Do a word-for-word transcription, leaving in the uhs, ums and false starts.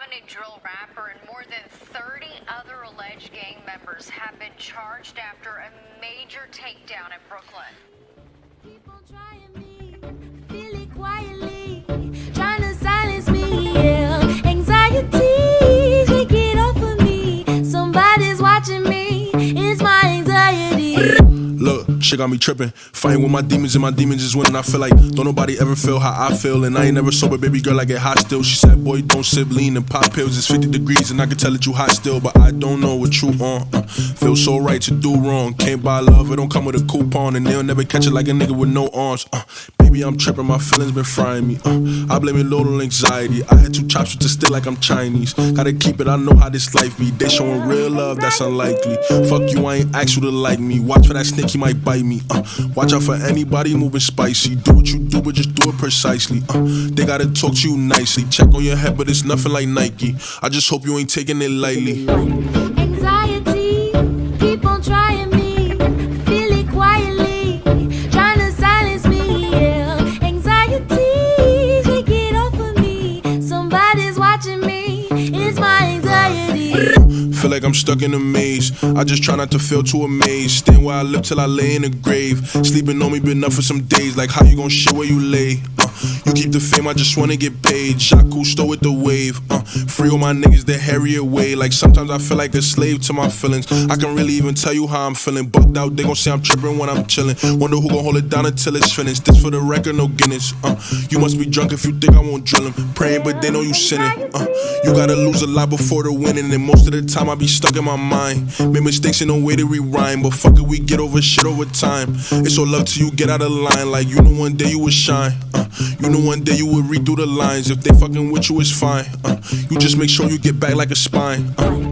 wanted drill rapper and more than thirty other alleged gang members have been charged after a major takedown in Brooklyn. Keep on trying me, feel it quietly, trying to silence me, yeah. Anxiety, take it off of me. Somebody's watching me, it's my anxiety. Look, shit got me tripping. Fighting with my demons and my demons is winning. I feel like don't nobody ever feel how I feel. And I ain't never sober, baby girl, I get hot still. She said, boy, don't sip lean and pop pills. It's fifty degrees and I can tell that you hot still. But I don't know what you on. Uh, feel so right to do wrong. Can't buy love, it don't come with a coupon. And they'll never catch it like a nigga with no arms. Uh, baby, I'm tripping, my feelings been frying me. Uh, I blame it load on anxiety. I had two chops with the stick like I'm Chinese. Gotta keep it, I know how this life be. They showing real love, that's unlikely. Fuck you, I ain't asked you to like me. Watch for that snake, he might bite me. Uh, watch out for anybody moving spicy. Do what you do, but just do it precisely. Uh, they gotta talk to you nicely. Check on your head, but it's nothing like Nike. I just hope you ain't taking it lightly. Anxiety, keep on trying me, feel it quietly, trying to silence me, yeah. Anxiety, take it off of me. Somebody's watching me, it's my anxiety. Feel like I'm stuck in a maze. I just try not to feel too amazed. Staying where I live till I lay in the grave. Sleeping on me been up for some days. Like how you gon' shit where you lay? Uh, you keep the fame, I just wanna get paid. Jacques Cousteau with the wave. Uh, free all my niggas the Harriet way. Like sometimes I feel like a slave to my feelings. I can really even tell you how I'm feeling. Bugged out, they gon' say I'm tripping when I'm chilling. Wonder who gon' hold it down until it's finished. This for the record, no Guinness. Uh, you must be drunk if you think I won't drill him. Praying, but they know you sinning. Uh, you gotta lose a lot before the winning. And most of the time I be stuck in my mind. Made mistakes and no way to rewind. But fuck it, we get over shit over time. It's all love till you get out of line. Like you know one day you would shine. Uh, you know one day you would read through the lines. If they fucking with you, it's fine. Uh, you just make sure you get back like a spine. Uh,